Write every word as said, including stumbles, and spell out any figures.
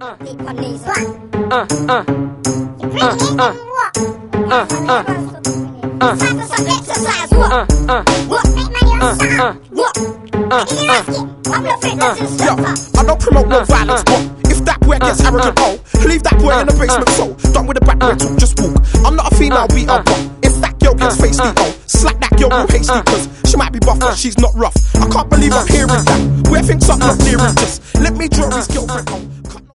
uh, Deep on these. uh, uh, You bring it in and walk. uh, uh, uh, Time for some exercise. Walk. uh, uh, Walk. Make money on uh, side. uh, Walk. uh, Nigga, you ask it. I'm your fitness uh, instructor. Yo, I don't promote no violence, but if that boy gets arrogant, oh, leave that boy in the basement. So, done with the bad boy talk, just walk. I'm not a female beater, but if that girl gets feisty, oh, slap that girl real hasty, cause she might be buff, but she's not rough. I can't believe I'm hearing that. Where things up, not near it, just let me draw his girlfriend, oh.